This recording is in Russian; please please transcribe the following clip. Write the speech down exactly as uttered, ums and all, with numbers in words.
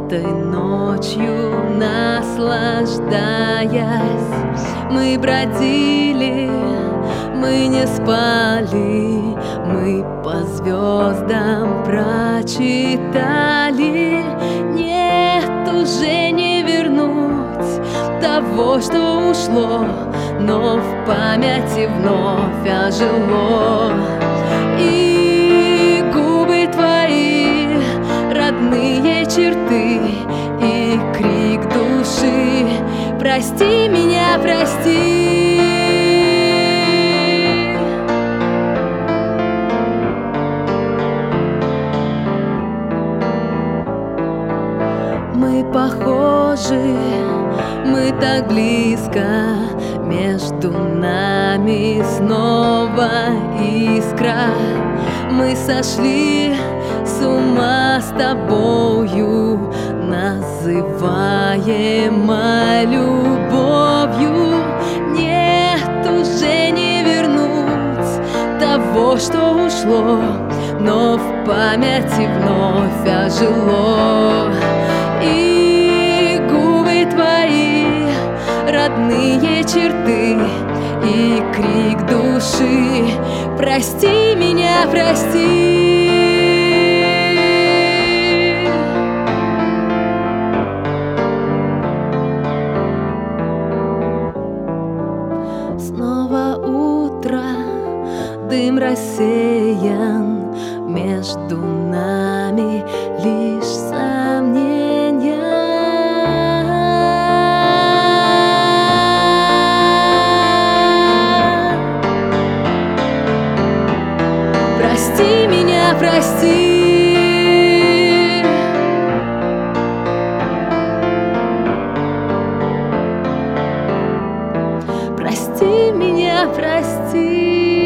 этой ночью наслаждаясь. Мы бродили, мы не спали, мы по звездам прочитали. Нет, уже не вернуть того, что ушло, но в памяти вновь ожило. И губы твои, родные черты, и крик души: прости меня, прости. Мы похожи, мы так близко, между нами снова искра. Мы сошли с ума с тобою, называемой любовью. Нет, уже не вернуть того, что ушло, но в памяти вновь ожило. И губы твои, родные черты, и крик души: прости меня, прости. Снова утро, дым рассеян, между нами лишь сомнения. Прости меня, прости. Прости меня, прости.